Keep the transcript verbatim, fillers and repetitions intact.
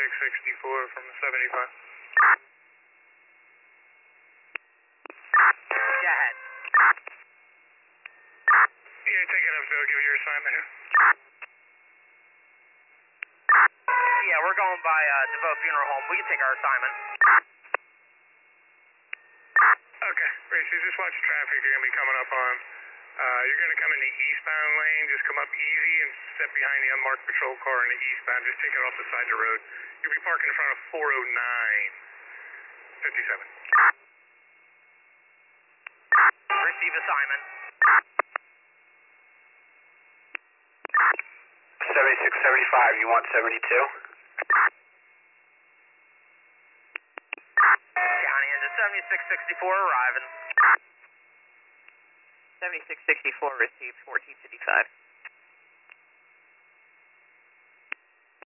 seventy-six sixty-four from seventy-five. Go ahead. Yeah, take it up, so I'll give you your assignment. Yeah, we're going by uh, DeVoe Funeral Home. We can take our assignment. Okay, Racy, just watch traffic. You're going to be coming up on, uh, you're going to come in the eastbound lane. Just come up easy and step behind the unmarked patrol car in the eastbound. Just take it off the side of the road. You'll be parking in front of four oh nine fifty-seven. Receive assignment. seventy-six seventy-five, you want seventy-two? County into seventy-six sixty-four arriving. seventy-six sixty-four received fourteen fifty-five.